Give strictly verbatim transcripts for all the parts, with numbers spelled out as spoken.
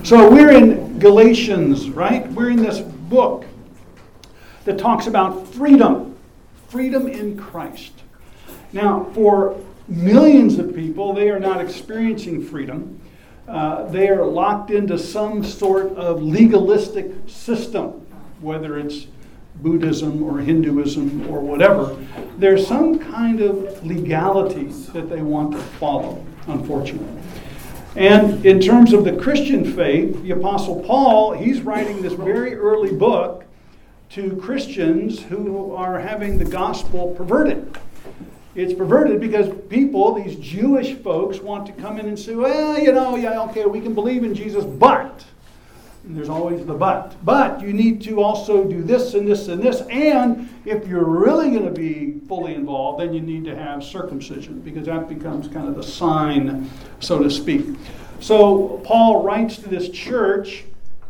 So we're in Galatians, right? We're in this book that talks about freedom. Freedom in Christ. Now, for millions of people, they are not experiencing freedom. Uh, they are locked into some sort of legalistic system, whether it's Buddhism or Hinduism or whatever. There's some kind of legality that they want to follow, unfortunately. And in terms of the Christian faith, the Apostle Paul, he's writing this very early book to Christians who are having the gospel perverted. It's perverted because people, these Jewish folks, want to come in and say, well, you know, yeah, okay, we can believe in Jesus, but, and there's always the but, but you need to also do this and this and this, and if you're really going to be fully involved, then you need to have circumcision, because that becomes kind of the sign, so to speak. So Paul writes to this church,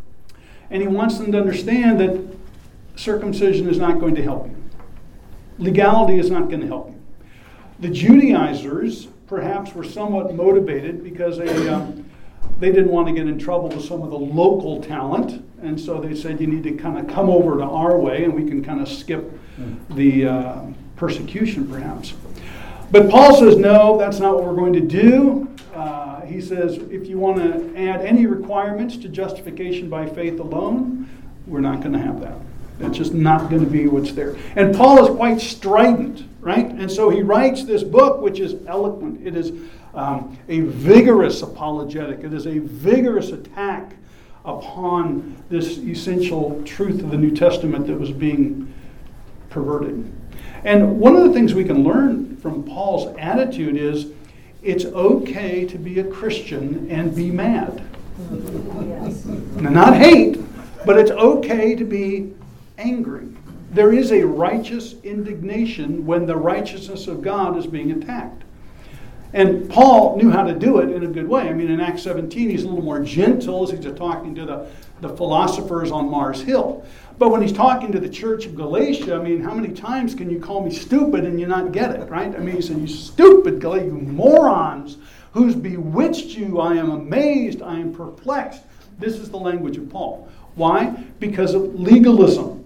and he wants them to understand that circumcision is not going to help you. Legality is not going to help you. The Judaizers perhaps were somewhat motivated because they, um, they didn't want to get in trouble with some of the local talent, and so they said you need to kind of come over to our way and we can kind of skip the uh, persecution perhaps. But Paul says, no, that's not what we're going to do. Uh, he says, if you want to add any requirements to justification by faith alone, we're not going to have that. It's just not going to be what's there. And Paul is quite strident, right? And so he writes this book, which is eloquent. It is um, a vigorous apologetic. It is a vigorous attack upon this essential truth of the New Testament that was being perverted. And one of the things we can learn from Paul's attitude is it's okay to be a Christian and be mad. Yes. Now, not hate, but it's okay to be angry. There is a righteous indignation when the righteousness of God is being attacked. And Paul knew how to do it in a good way. I mean, in Acts seventeen, he's a little more gentle as he's talking to the, the philosophers on Mars Hill. But when he's talking to the church of Galatia, I mean, how many times can you call me stupid and you not get it, right? I mean, he said, you stupid Galatia, you morons, who's bewitched you? I am amazed, I am perplexed. This is the language of Paul. Why? Because of legalism.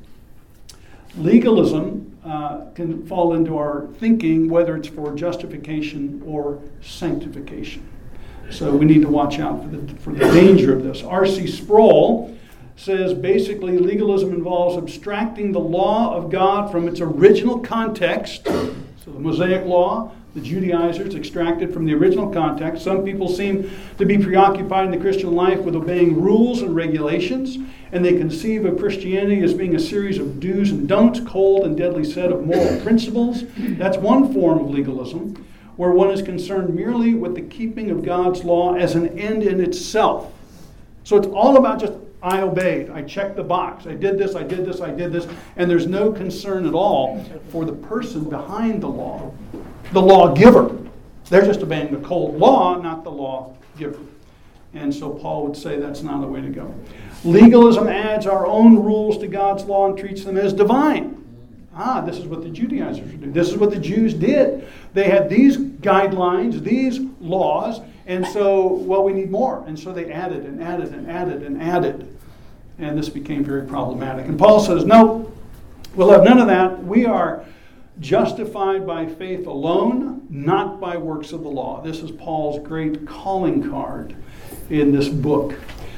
Legalism uh, can fall into our thinking, whether it's for justification or sanctification. So we need to watch out for the, for the danger of this. R C Sproul says basically legalism involves abstracting the law of God from its original context. So the Mosaic law, the Judaizers extracted from the original context. Some people seem to be preoccupied in the Christian life with obeying rules and regulations, and they conceive of Christianity as being a series of do's and don'ts, cold and deadly set of moral principles. That's one form of legalism, where one is concerned merely with the keeping of God's law as an end in itself. So it's all about just, I obeyed, I checked the box, I did this, I did this, I did this, and there's no concern at all for the person behind the law, the lawgiver. They're just obeying the cold law, not the lawgiver. And so Paul would say that's not the way to go. Legalism adds our own rules to God's law and treats them as divine. Ah, this is what the Judaizers would do. This is what the Jews did. They had these guidelines, these laws, and so, well, we need more. And so they added and added and added and added. And this became very problematic. And Paul says, no, we'll have none of that. We are justified by faith alone, not by works of the law. This is Paul's great calling card in this book.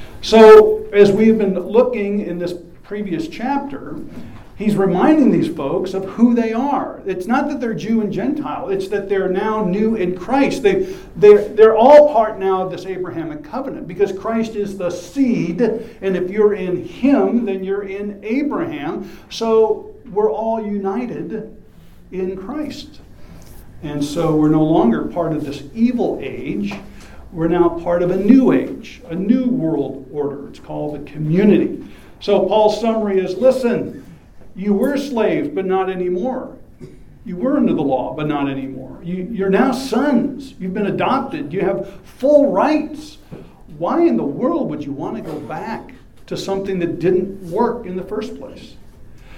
So, as we've been looking in this previous chapter, he's reminding these folks of who they are. It's not that they're Jew and Gentile. It's that they're now new in Christ. They, they're, they're all part now of this Abrahamic covenant because Christ is the seed. And if you're in him, then you're in Abraham. So we're all united in Christ. And so we're no longer part of this evil age. We're now part of a new age, a new world order. It's called the community. So Paul's summary is, listen, you were slaves, but not anymore. You were under the law, but not anymore. You, you're now sons. You've been adopted. You have full rights. Why in the world would you want to go back to something that didn't work in the first place?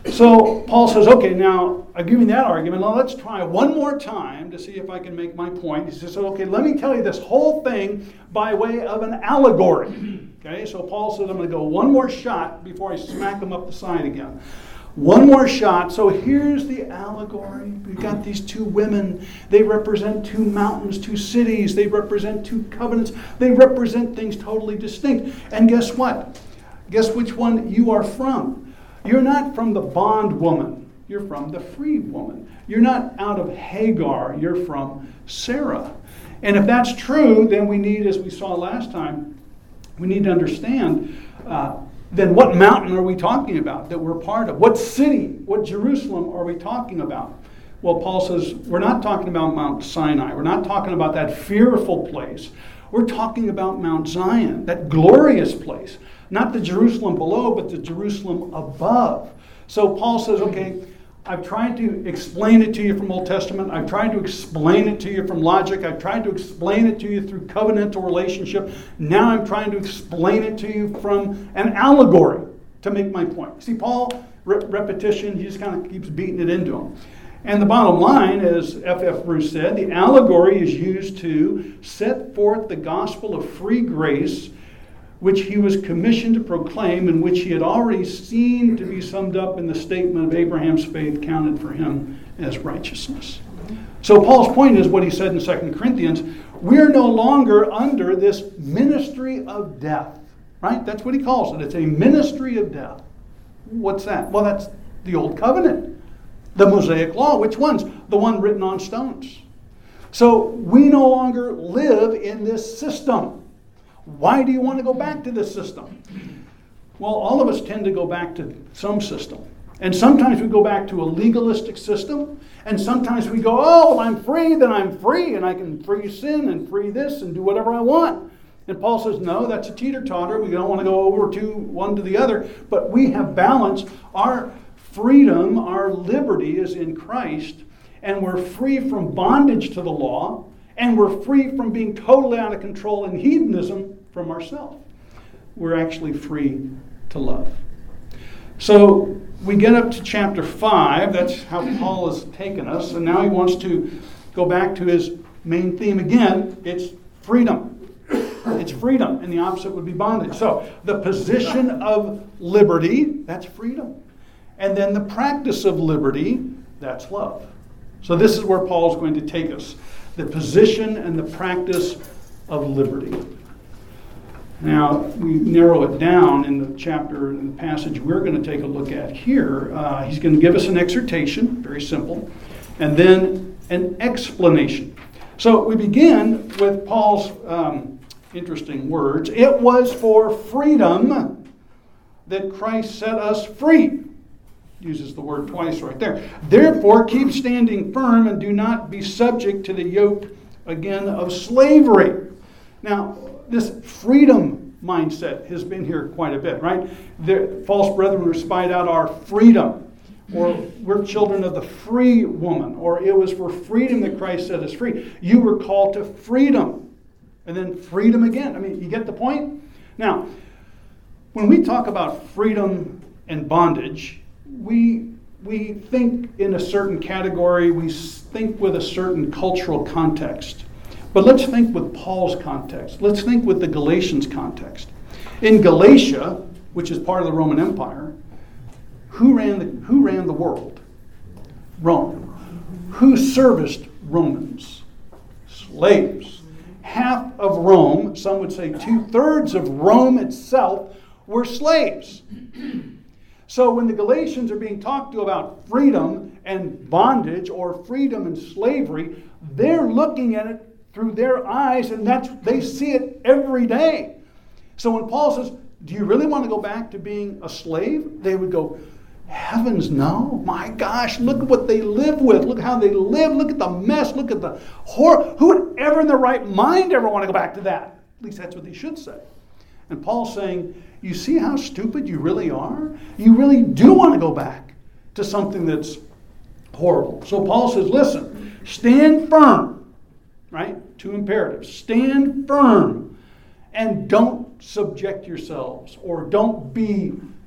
So Paul says, okay, now I've given that argument. Now let's try one more time to see if I can make my point. He says, okay, let me tell you this whole thing by way of an allegory. Okay, so Paul says, I'm going to go one more shot before I smack him up the side again. One more shot. So here's the allegory. We've got these two women. They represent two mountains, two cities. They represent two covenants. They represent things totally distinct. And guess what? Guess which one you are from? You're not from the bondwoman. You're from the free woman. You're not out of Hagar. You're from Sarah. And if that's true, then we need, as we saw last time, we need to understand uh, then what mountain are we talking about that we're part of? What city, what Jerusalem are we talking about? Well, Paul says we're not talking about Mount Sinai. We're not talking about that fearful place. We're talking about Mount Zion, that glorious place. Not the Jerusalem below, but the Jerusalem above. So Paul says, okay, I've tried to explain it to you from Old Testament. I've tried to explain it to you from logic. I've tried to explain it to you through covenantal relationship. Now I'm trying to explain it to you from an allegory to make my point. See, Paul, re- repetition, he just kind of keeps beating it into him. And the bottom line, as F F Bruce said, the allegory is used to set forth the gospel of free grace which he was commissioned to proclaim and which he had already seen to be summed up in the statement of Abraham's faith counted for him as righteousness. So Paul's point is what he said in Second Corinthians, we're no longer under this ministry of death, right? That's what he calls it. It's a ministry of death. What's that? Well, that's the Old Covenant, the Mosaic Law. Which one's? The one written on stones. So we no longer live in this system. Why do you want to go back to this system? Well, all of us tend to go back to some system. And sometimes we go back to a legalistic system. And sometimes we go, oh, well, I'm free, then I'm free. And I can free sin and free this and do whatever I want. And Paul says, no, that's a teeter-totter. We don't want to go over to one to the other. But we have balance. Our freedom, our liberty is in Christ. And we're free from bondage to the law. And we're free from being totally out of control in hedonism from ourselves. We're actually free to love. So we get up to chapter five. That's how Paul has taken us. And now he wants to go back to his main theme again. It's freedom. It's freedom. And the opposite would be bondage. So the position of liberty, that's freedom. And then the practice of liberty, that's love. So this is where Paul's going to take us. The position and the practice of liberty. Now, we narrow it down in the chapter, in the passage we're going to take a look at here. Uh, he's going to give us an exhortation, very simple, and then an explanation. So we begin with Paul's um, interesting words. It was for freedom that Christ set us free. Uses the word twice right there. Therefore, keep standing firm and do not be subject to the yoke again of slavery. Now, this freedom mindset has been here quite a bit, right? The false brethren were spied out our freedom, or we're children of the free woman, or it was for freedom that Christ set us free. You were called to freedom, and then freedom again. I mean, you get the point? Now, when we talk about freedom and bondage, we we think in a certain category, we think with a certain cultural context. But let's think with Paul's context. Let's think with the Galatians context. In Galatia, which is part of the Roman Empire, who ran the, who ran the world? Rome. Who serviced Romans? Slaves. Half of Rome, some would say two-thirds of Rome itself, were slaves. So when the Galatians are being talked to about freedom and bondage or freedom and slavery, they're looking at it through their eyes, and that's they see it every day. So when Paul says, do you really want to go back to being a slave? They would go, heavens no. My gosh, look at what they live with. Look how they live. Look at the mess. Look at the horror. Who would ever in their right mind ever want to go back to that? At least that's what they should say. And Paul's saying, you see how stupid you really are? You really do want to go back to something that's horrible. So Paul says, listen, stand firm, right? Two imperatives. Stand firm and don't subject yourselves, or don't be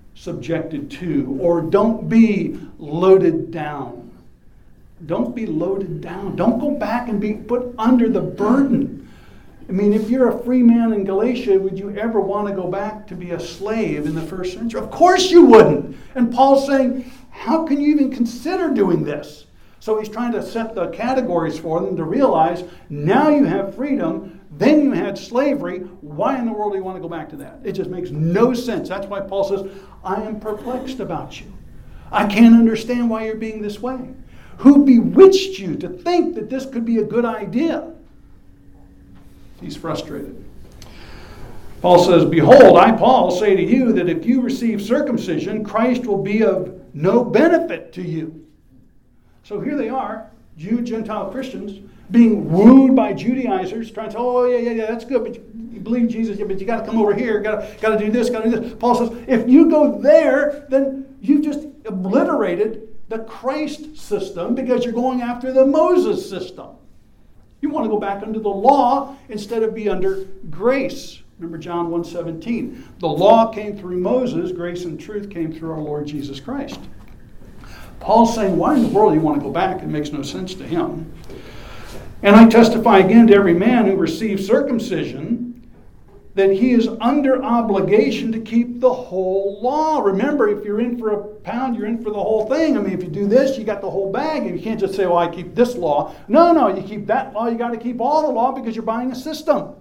subjected to, or don't be loaded down. Don't be loaded down. Don't go back and be put under the burden. I mean, if you're a free man in Galatia, would you ever want to go back to be a slave in the first century? Of course you wouldn't. And Paul's saying, how can you even consider doing this? So he's trying to set the categories for them to realize, now you have freedom, then you had slavery. Why in the world do you want to go back to that? It just makes no sense. That's why Paul says, I am perplexed about you. I can't understand why you're being this way. Who bewitched you to think that this could be a good idea? He's frustrated. Paul says, behold, I, Paul, say to you that if you receive circumcision, Christ will be of no benefit to you. So here they are, Jew, Gentile Christians, being wooed by Judaizers, trying to say, oh, yeah, yeah, yeah, that's good, but you, you believe Jesus, yeah, but you got to come over here, got to got to do this, got to do this. Paul says, if you go there, then you've just obliterated the Christ system because you're going after the Moses system. You want to go back under the law instead of be under grace. Remember John one seventeen. The law came through Moses, grace and truth came through our Lord Jesus Christ. Paul's saying, why in the world do you want to go back? It makes no sense to him. And I testify again to every man who receives circumcision that he is under obligation to keep the whole law. Remember, if you're in for a pound, you're in for the whole thing. I mean, if you do this, you got the whole bag. And you can't just say, well, I keep this law. No, no, you keep that law. You got to keep all the law because you're buying a system.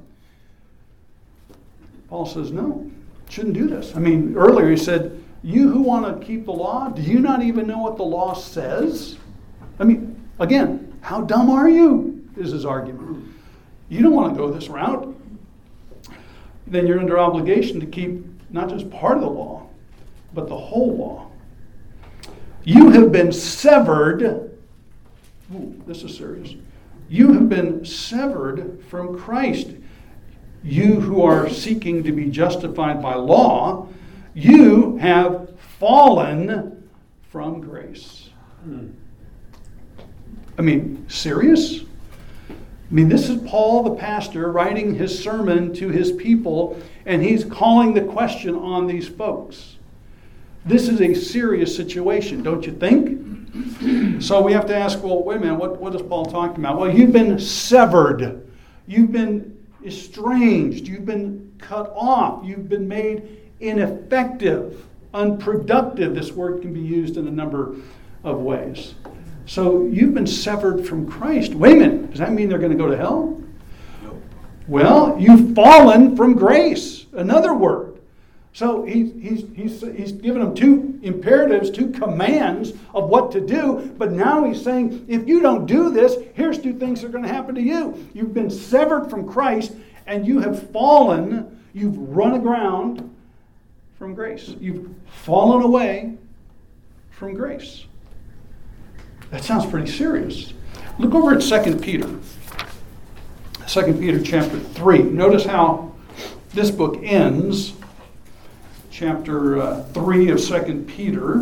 Paul says, no, shouldn't do this. I mean, earlier he said, you who want to keep the law, do you not even know what the law says? I mean, again, how dumb are you, is his argument. You don't want to go this route. Then you're under obligation to keep not just part of the law, but the whole law. You have been severed. Ooh, this is serious. You have been severed from Christ. You who are seeking to be justified by law, you have fallen from grace. Hmm. I mean, serious? I mean, this is Paul the pastor writing his sermon to his people, and he's calling the question on these folks. This is a serious situation, don't you think? So we have to ask, well, wait a minute, what, what is Paul talking about? Well, you've been severed. You've been estranged. You've been cut off. You've been made ineffective, unproductive. This word can be used in a number of ways. So you've been severed from Christ. Wait a minute, does that mean they're going to go to hell? Nope. Well, you've fallen from grace. Another word. So he, he's, he's, he's given them two imperatives, two commands of what to do. But now he's saying, if you don't do this, here's two things that are going to happen to you. You've been severed from Christ, and you have fallen, you've run aground from grace. You've fallen away from grace. That sounds pretty serious. Look over at Second Peter. Second Peter chapter three. Notice how this book ends. Chapter uh, three of Second Peter.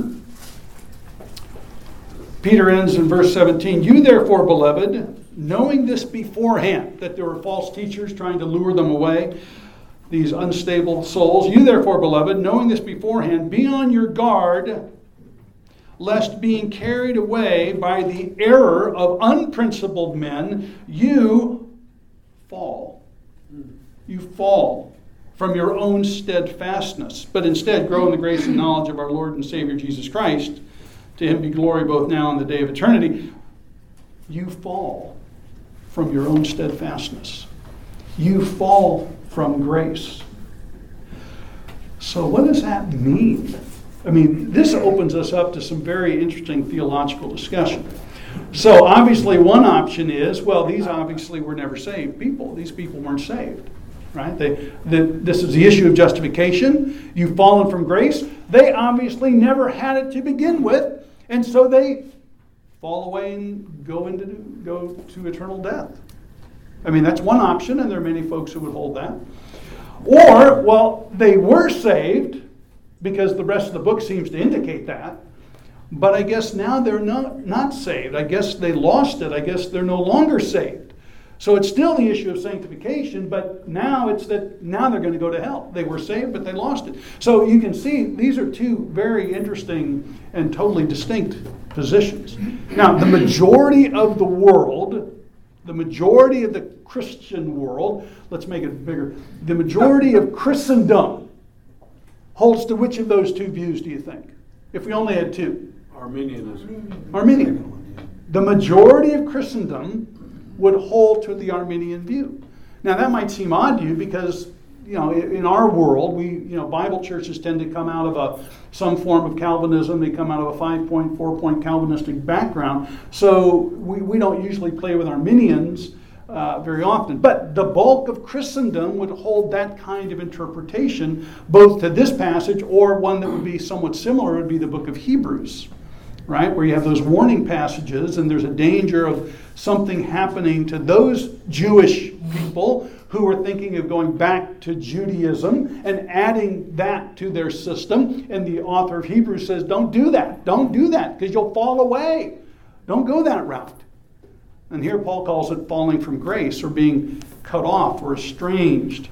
Peter ends in verse seventeen. You therefore, beloved, knowing this beforehand, that there were false teachers trying to lure them away, these unstable souls. You therefore, beloved, knowing this beforehand, be on your guard, lest being carried away by the error of unprincipled men, you fall. You fall from your own steadfastness, but instead grow in the grace and knowledge of our Lord and Savior Jesus Christ. To him be glory both now and the day of eternity. You fall from your own steadfastness. You fall from grace. So what does that mean? I mean, this opens us up to some very interesting theological discussion. So obviously one option is, well, these obviously were never saved people. These people weren't saved, right? They, the, this is the issue of justification. You've fallen from grace. They obviously never had it to begin with, and so they fall away and go into go to eternal death. I mean, that's one option, and there are many folks who would hold that. Or, well, they were saved, because the rest of the book seems to indicate that. But I guess now they're not, not saved. I guess they lost it. I guess they're no longer saved. So it's still the issue of sanctification, but now it's that now they're going to go to hell. They were saved, but they lost it. So you can see these are two very interesting and totally distinct positions. Now, the majority of the world, the majority of the Christian world, let's make it bigger, the majority of Christendom holds to which of those two views do you think? If we only had two. Arminianism. Arminian. The majority of Christendom would hold to the Arminian view. Now that might seem odd to you because, you know, in our world, we, you know, Bible churches tend to come out of a some form of Calvinism. They come out of a five-point, four-point Calvinistic background. So we, we don't usually play with Arminians uh, very often. But the bulk of Christendom would hold that kind of interpretation, both to this passage or one that would be somewhat similar would be the book of Hebrews. Right, where you have those warning passages, and there's a danger of something happening to those Jewish people who are thinking of going back to Judaism and adding that to their system. And the author of Hebrews says, don't do that. Don't do that, because you'll fall away. Don't go that route. And here Paul calls it falling from grace, or being cut off or estranged.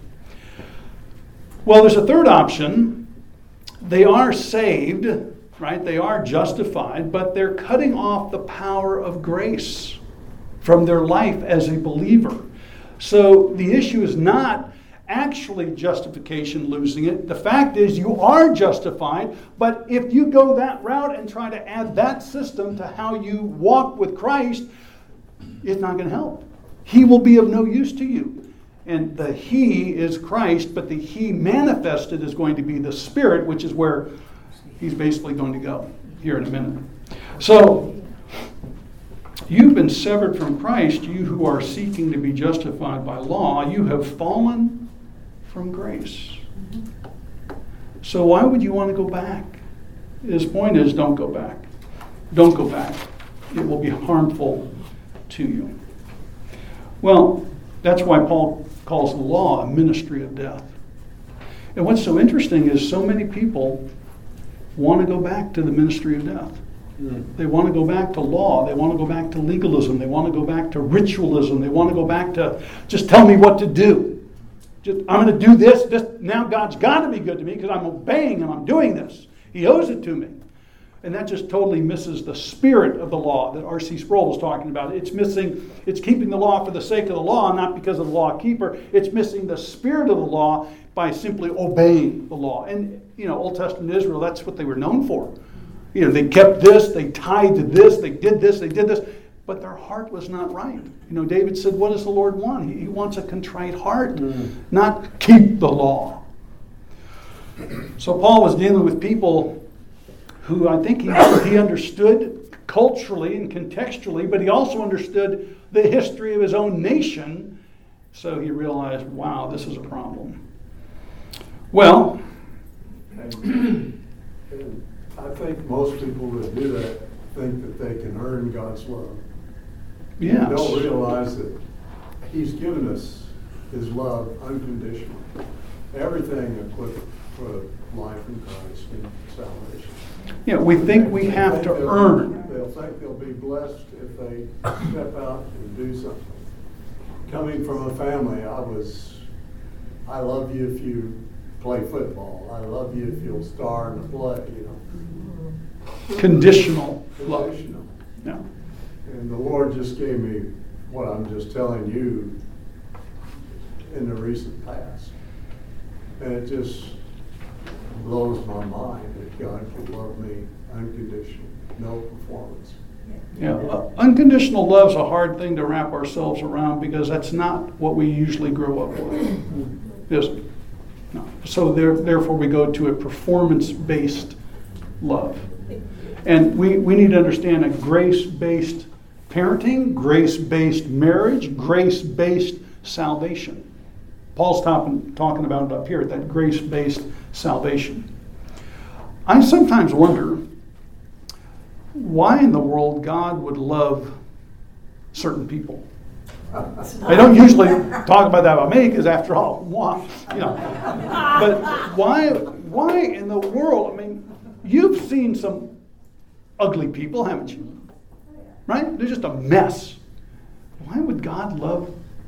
Well, there's a third option. They are saved. Right? They are justified, but they're cutting off the power of grace from their life as a believer. So the issue is not actually justification, losing it. The fact is you are justified, but if you go that route and try to add that system to how you walk with Christ, it's not going to help. He will be of no use to you. And the He is Christ, but the He manifested is going to be the Spirit, which is where He's basically going to go here in a minute. So, you've been severed from Christ, you who are seeking to be justified by law. You have fallen from grace. So why would you want to go back? His point is, don't go back. Don't go back. It will be harmful to you. Well, that's why Paul calls the law a ministry of death. And what's so interesting is so many people want to go back to the ministry of death. Mm. They want to go back to law. They want to go back to legalism. They want to go back to ritualism. They want to go back to just tell me what to do. Just, I'm going to do this. this. Now God's got to be good to me because I'm obeying and I'm doing this. He owes it to me. And that just totally misses the spirit of the law that R C Sproul was talking about. It's missing, it's keeping the law for the sake of the law, not because of the law keeper. It's missing the spirit of the law by simply obeying the law. And, you know, Old Testament Israel, that's what they were known for. You know, they kept this, they tied to this, they did this, they did this, but their heart was not right. You know, David said, what does the Lord want? He, he wants a contrite heart, mm. not keep the law. So Paul was dealing with people who I think he, he understood culturally and contextually, but he also understood the history of his own nation. So he realized, wow, this is a problem. Well, and, and I think most people that do that think that they can earn God's love. Yes. They don't realize that He's given us His love unconditionally. Everything equipped for life in Christ and salvation. Yeah, we think we have to earn. They'll think they'll be blessed if they step out and do something. Coming from a family, I was, I love you if you play football. I love you if you'll star in the play, you know. Conditional love. Conditional. Yeah. And the Lord just gave me what I'm just telling you in the recent past. And it just blows my mind that God can love me unconditionally, no performance. Yeah, uh, unconditional love's a hard thing to wrap ourselves around because that's not what we usually grow up with. Is it? No. So there, therefore we go to a performance-based love. And we, we need to understand a grace-based parenting, grace-based marriage, grace-based salvation. Paul's talking, talking about it up here, that grace-based salvation. I sometimes wonder why in the world God would love certain people. I don't usually talk about that about me because after all, why, you know. But why, why in the world, I mean, you've seen some ugly people, haven't you? Right? They're just a mess. Why would God love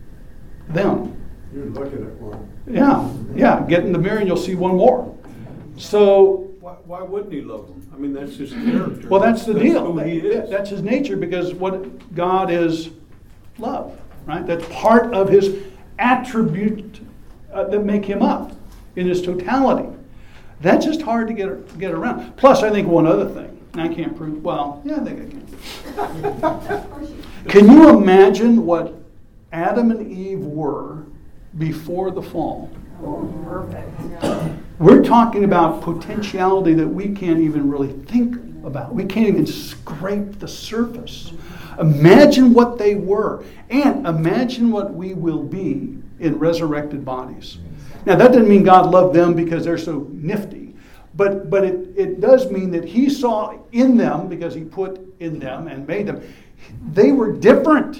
them. You're looking at one. Yeah, yeah. Get in the mirror and you'll see one more. So, Why, why wouldn't he love them? I mean, that's his character. well, that's the that's deal. Who he is. That's his nature, because what God is love, right? That's part of his attribute uh, that make him up in his totality. That's just hard to get get around. Plus, I think one other thing, and I can't prove. Well, yeah, I think I can. Can you imagine what Adam and Eve were before the fall? Perfect. We're talking about potentiality that we can't even really think about. We can't even scrape the surface. Imagine what they were, and imagine what we will be in resurrected bodies. Now, that doesn't mean God loved them because they're so nifty, but but it, it does mean that he saw in them, because he put in them and made them, they were different.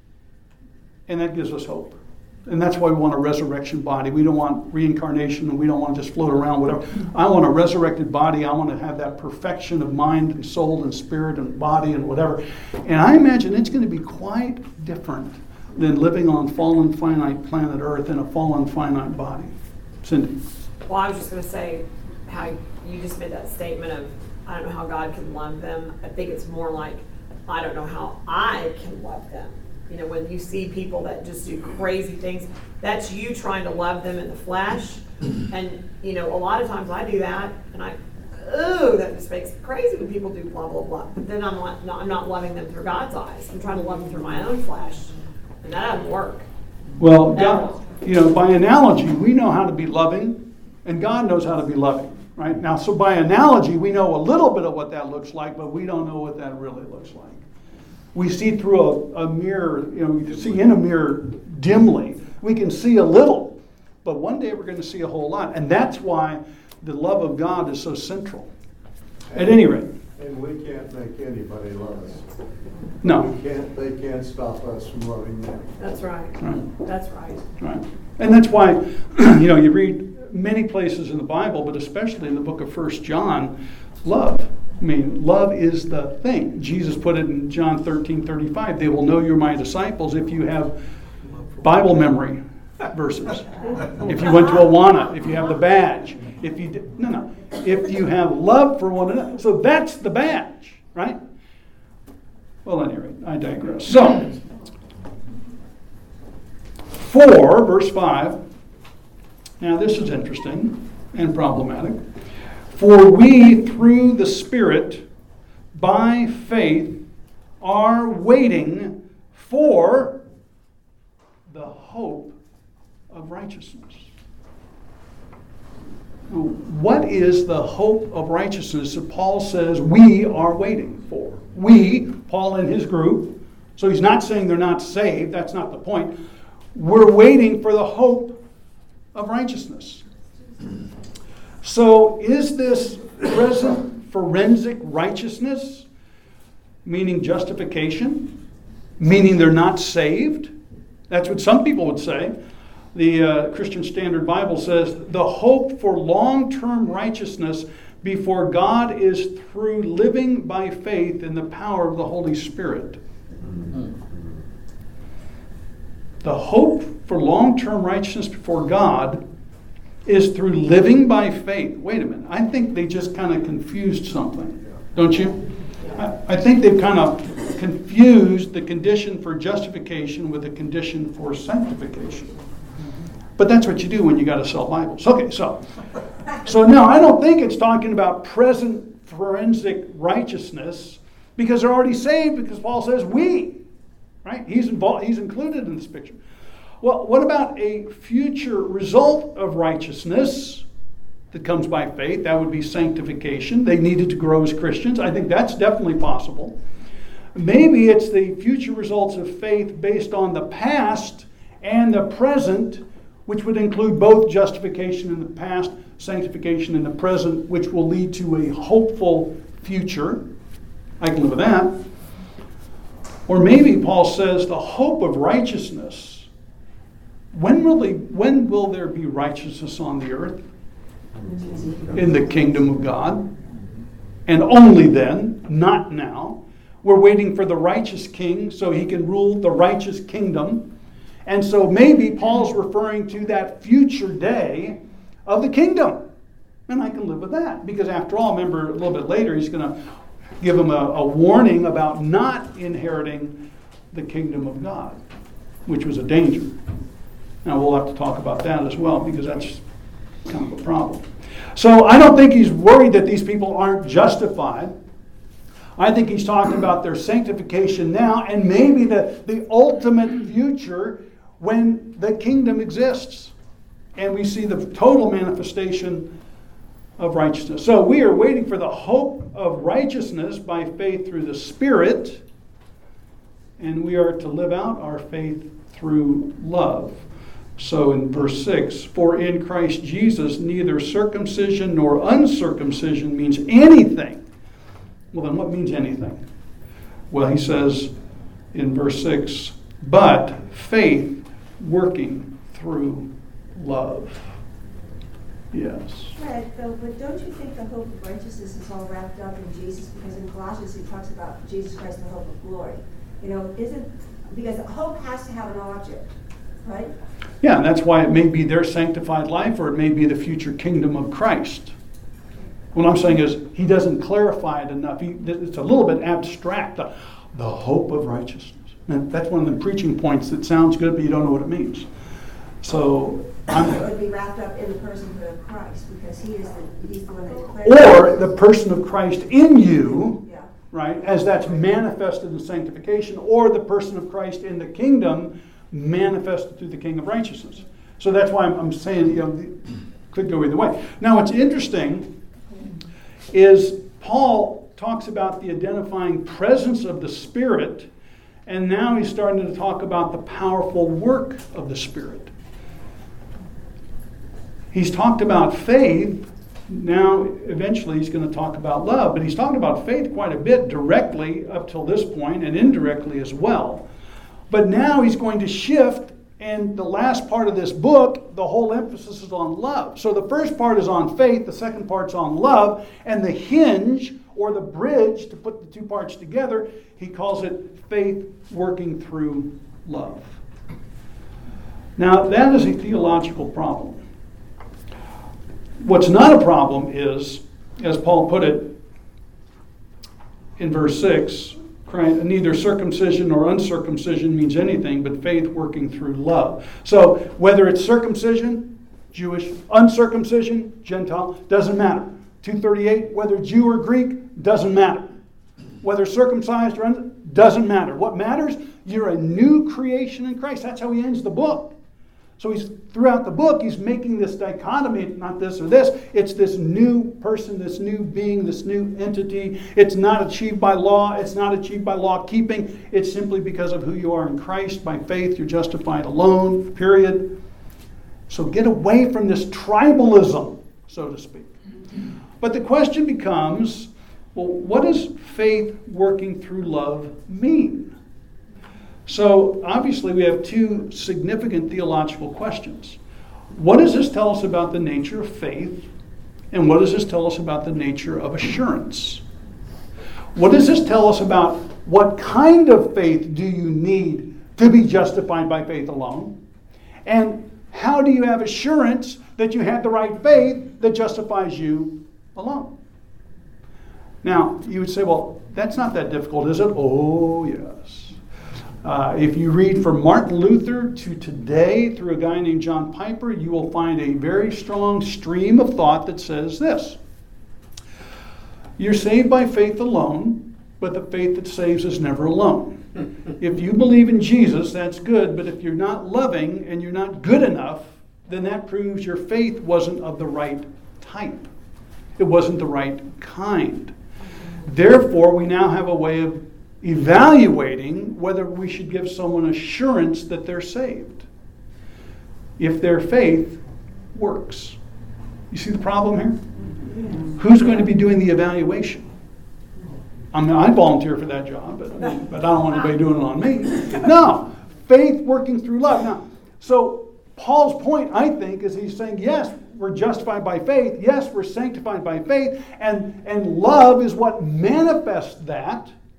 And that gives us hope. And that's why we want a resurrection body. We don't want reincarnation, and we don't want to just float around, whatever. I want a resurrected body. I want to have that perfection of mind and soul and spirit and body and whatever. And I imagine it's going to be quite different than living on fallen, finite planet Earth in a fallen, finite body. Cindy? Well, I was just going to say how you just made that statement of, I don't know how God can love them. I think it's more like, I don't know how I can love them. You know, when you see people that just do crazy things, that's you trying to love them in the flesh. And, you know, a lot of times I do that, and I, ooh, that just makes me crazy when people do blah, blah, blah. But then I'm not, no, I'm not loving them through God's eyes. I'm trying to love them through my own flesh. And that doesn't work. Well, God, you know, by analogy, we know how to be loving, and God knows how to be loving, right? Now, so by analogy, we know a little bit of what that looks like, but we don't know what that really looks like. We see through a, a mirror, you know, we can see in a mirror dimly. We can see a little, but one day we're going to see a whole lot. And that's why the love of God is so central. At any rate. And we can't make anybody love us. No. We can't, they can't stop us from loving them. That's right. Right. That's right. Right. And that's why, you know, you read many places in the Bible, but especially in the book of First John, love. I mean, love is the thing. Jesus put it in John thirteen thirty-five. They will know you're my disciples if you have Bible memory verses. If you went to Awana, if you have the badge. If you did, no, no. If you have love for one another. So that's the badge, right? Well, anyway, I digress. So, four, verse five. Now, this is interesting and problematic. For we, through the Spirit, by faith, are waiting for the hope of righteousness. What is the hope of righteousness that Paul says we are waiting for? We, Paul and his group, so he's not saying they're not saved, that's not the point. We're waiting for the hope of righteousness. So is this present forensic righteousness, meaning justification, meaning they're not saved? That's what some people would say. The uh, Christian Standard Bible says the hope for long-term righteousness before God is through living by faith in the power of the Holy Spirit. Mm-hmm. The hope for long-term righteousness before God is through living by faith. Wait a minute. I think they just kind of confused something. Don't you? I, I think they've kind of confused the condition for justification with the condition for sanctification. But that's what you do when you got to sell Bibles. Okay, so so no, I don't think it's talking about present forensic righteousness because they're already saved, because Paul says we, right? He's involved, he's included in this picture. Well, what about a future result of righteousness that comes by faith? That would be sanctification. They needed to grow as Christians. I think that's definitely possible. Maybe it's the future results of faith based on the past and the present, which would include both justification in the past, sanctification in the present, which will lead to a hopeful future. I can live with that. Or maybe Paul says the hope of righteousness. When will, they, when will there be righteousness on the earth? In the kingdom of God. And only then, not now. We're waiting for the righteous king so he can rule the righteous kingdom. And so maybe Paul's referring to that future day of the kingdom. And I can live with that. Because after all, remember a little bit later, he's going to give them a, a warning about not inheriting the kingdom of God, which was a danger. Now we'll have to talk about that as well, because that's kind of a problem. So I don't think he's worried that these people aren't justified. I think he's talking about their sanctification now and maybe the, the ultimate future when the kingdom exists. And we see the total manifestation of righteousness. So we are waiting for the hope of righteousness by faith through the Spirit. And we are to live out our faith through love. So in verse six, for in Christ Jesus neither circumcision nor uncircumcision means anything. Well, then what means anything? Well, he says in verse six, but faith working through love. Yes. Right, though, but don't you think the hope of righteousness is all wrapped up in Jesus? Because in Colossians he talks about Jesus Christ, the hope of glory. You know, isn't, because hope has to have an object, right? Yeah, and that's why it may be their sanctified life or it may be the future kingdom of Christ. What I'm saying is he doesn't clarify it enough. He, it's a little bit abstract, the, the hope of righteousness. And that's one of the preaching points that sounds good, but you don't know what it means. So I'm, it would be wrapped up in the personhood of Christ because he is the, he's the one that declares. Or the person of Christ in you, yeah. Right, as that's manifested in sanctification, or the person of Christ in the kingdom manifested through the King of righteousness. So that's why I'm, I'm saying, you know, it could go either way. Now, what's interesting is Paul talks about the identifying presence of the Spirit, and now he's starting to talk about the powerful work of the Spirit. He's talked about faith. Now, eventually, he's going to talk about love. But he's talked about faith quite a bit directly up till this point and indirectly as well. But now he's going to shift, and the last part of this book, the whole emphasis is on love. So the first part is on faith, the second part's on love, and the hinge, or the bridge to put the two parts together, he calls it faith working through love. Now, that is a theological problem. What's not a problem is, as Paul put it in verse six, neither circumcision nor uncircumcision means anything but faith working through love. So whether it's circumcision, Jewish, uncircumcision, Gentile, doesn't matter. two thirty-eight, whether Jew or Greek, doesn't matter. Whether circumcised or un, doesn't matter. What matters? You're a new creation in Christ. That's how he ends the book. So he's throughout the book, he's making this dichotomy, not this or this. It's this new person, this new being, this new entity. It's not achieved by law. It's not achieved by law keeping. It's simply because of who you are in Christ. By faith, you're justified alone, period. So get away from this tribalism, so to speak. But the question becomes, well, what does faith working through love mean? So obviously we have two significant theological questions. What does this tell us about the nature of faith? And what does this tell us about the nature of assurance? What does this tell us about what kind of faith do you need to be justified by faith alone? And how do you have assurance that you had the right faith that justifies you alone? Now, you would say, well, that's not that difficult, is it? Oh, yes. Uh, if you read from Martin Luther to today through a guy named John Piper, you will find a very strong stream of thought that says this. You're saved by faith alone, but the faith that saves is never alone. If you believe in Jesus, that's good, but if you're not loving and you're not good enough, then that proves your faith wasn't of the right type. It wasn't the right kind. Therefore, we now have a way of evaluating whether we should give someone assurance that they're saved if their faith works. You see the problem here? Who's going to be doing the evaluation? I mean, I volunteer for that job, but, but I don't want anybody doing it on me. No, faith working through love. Now, so Paul's point, I think, is he's saying, yes, we're justified by faith. Yes, we're sanctified by faith. And, and love is what manifests that.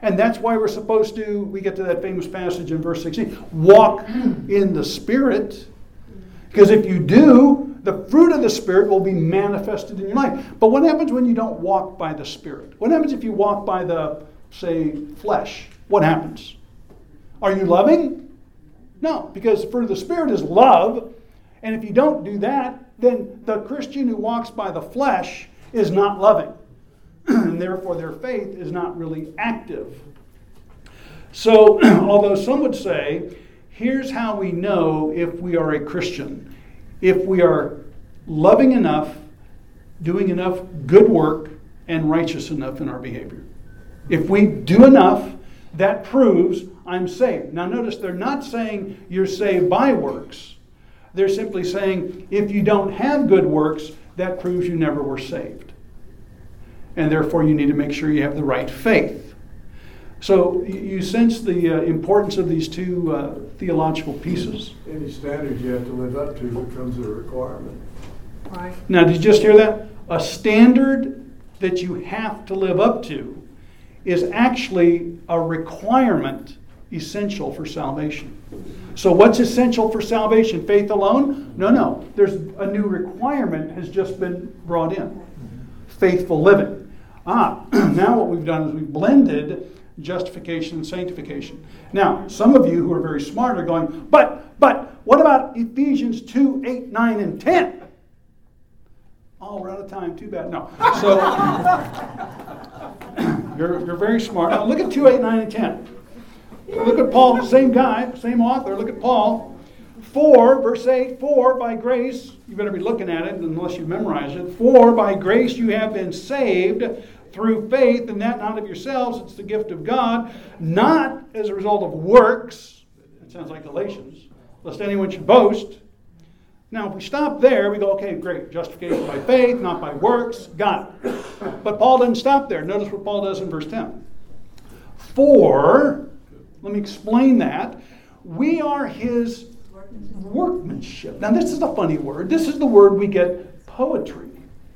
And that's why we're supposed to, we get to that famous passage in verse sixteen, walk in the Spirit. Because if you do, the fruit of the Spirit will be manifested in your life. But what happens when you don't walk by the Spirit? What happens if you walk by the, say, flesh? What happens? Are you loving? No, because the fruit of the Spirit is love. And if you don't do that, then the Christian who walks by the flesh is not loving. And therefore their faith is not really active. So, although some would say, here's how we know if we are a Christian. If we are loving enough, doing enough good work, and righteous enough in our behavior. If we do enough, that proves I'm saved. Now notice they're not saying you're saved by works. They're simply saying if you don't have good works, that proves you never were saved. And therefore you need to make sure you have the right faith. So you sense the uh, importance of these two uh, theological pieces. Any standard you have to live up to becomes a requirement. Right. Now, did you just hear that? A standard that you have to live up to is actually a requirement essential for salvation. So what's essential for salvation? Faith alone? No, no. There's a new requirement has just been brought in. Faithful living. Ah, now what we've done is we've blended justification and sanctification. Now, some of you who are very smart are going, but, but, what about Ephesians two, eight, nine, and ten? Oh, we're out of time. Too bad. No. So, you're, you're very smart. Now, look at two, eight, nine, and ten. Look at Paul, same guy, same author. Look at Paul. For, verse eight, for by grace, you better be looking at it unless you memorize it. For by grace you have been saved through faith, and that not of yourselves, it's the gift of God, not as a result of works. That sounds like Galatians. Lest anyone should boast. Now, if we stop there, we go, okay, great. Justification by faith, not by works. Got it. But Paul doesn't stop there. Notice what Paul does in verse ten. For, let me explain that. We are his workmanship. Now, this is a funny word. This is the word we get poetry.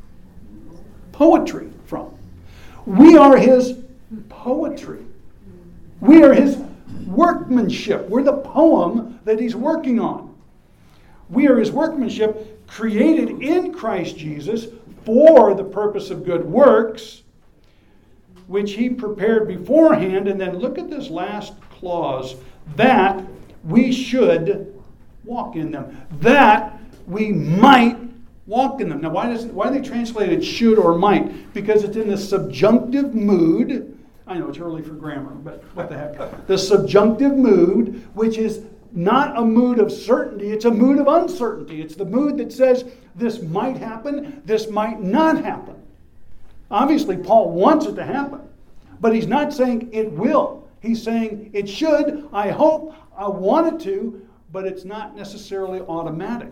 Poetry from. We are his poetry. We are his workmanship. We're the poem that he's working on. We are his workmanship created in Christ Jesus for the purpose of good works, which he prepared beforehand. And then look at this last clause, that we should walk in them. That we might walk in them. Now, why does why do they translate it should or might? Because it's in the subjunctive mood. I know it's early for grammar, but what the heck. The subjunctive mood, which is not a mood of certainty, it's a mood of uncertainty. It's the mood that says this might happen, this might not happen. Obviously, Paul wants it to happen, but he's not saying it will. He's saying it should, I hope, I want it to, but it's not necessarily automatic.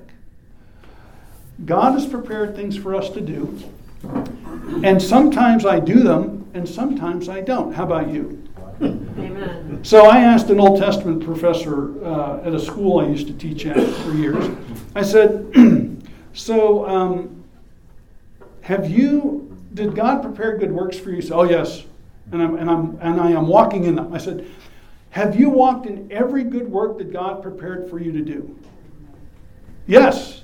God has prepared things for us to do, and sometimes I do them, and sometimes I don't. How about you? Amen. So I asked an Old Testament professor uh, at a school I used to teach at for years. I said, so um, have you, did God prepare good works for you? He said, oh yes, and, I'm, and, I'm, and I am walking in them. I said, have you walked in every good work that God prepared for you to do? Yes.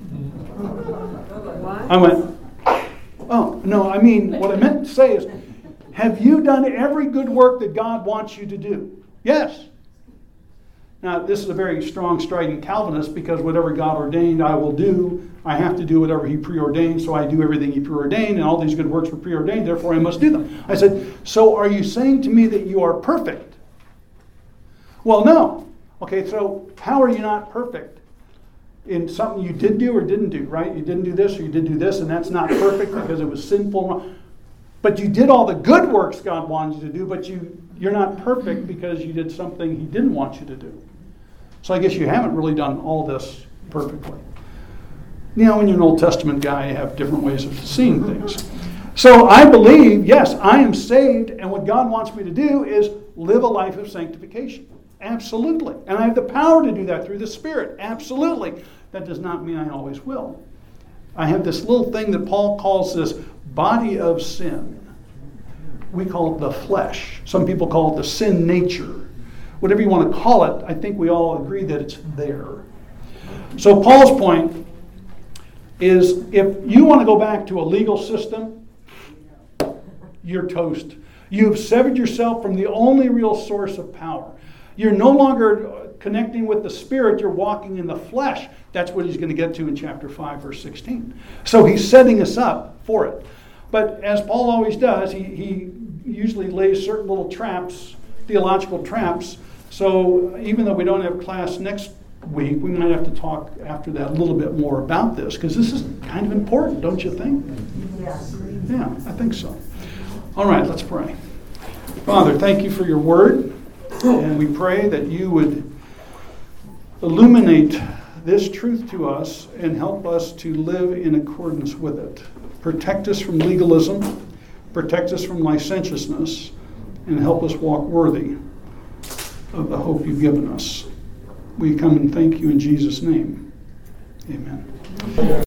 What? I went, oh, no, I mean, what I meant to say is, have you done every good work that God wants you to do? Yes. Now, this is a very strong, strident Calvinist, because whatever God ordained, I will do. I have to do whatever he preordained, so I do everything he preordained, and all these good works were preordained, therefore I must do them. I said, so are you saying to me that you are perfect? Well, no. Okay, so how are you not perfect? In something you did do or didn't do, right? You didn't do this or you did do this, and that's not perfect because it was sinful. But you did all the good works God wanted you to do, but you, you're not perfect because you did something he didn't want you to do. So I guess you haven't really done all this perfectly. You know, when you're an Old Testament guy, you have different ways of seeing things. So I believe, yes, I am saved, and what God wants me to do is live a life of sanctification. Absolutely. And I have the power to do that through the Spirit. Absolutely. That does not mean I always will. I have this little thing that Paul calls this body of sin. We call it the flesh. Some people call it the sin nature. Whatever you want to call it, I think we all agree that it's there. So Paul's point is, if you want to go back to a legal system, you're toast. You've severed yourself from the only real source of power. You're no longer connecting with the Spirit, you're walking in the flesh. That's what he's going to get to in chapter five, verse sixteen. So he's setting us up for it. But as Paul always does, he, he usually lays certain little traps, theological traps. So even though we don't have class next week, we might have to talk after that a little bit more about this, because this is kind of important, don't you think? Yes. Yeah, I think so. All right, let's pray. Father, thank you for your word, and we pray that you would illuminate this truth to us and help us to live in accordance with it. Protect us from legalism, protect us from licentiousness, and help us walk worthy of the hope you've given us. We come and thank you in Jesus' name. Amen.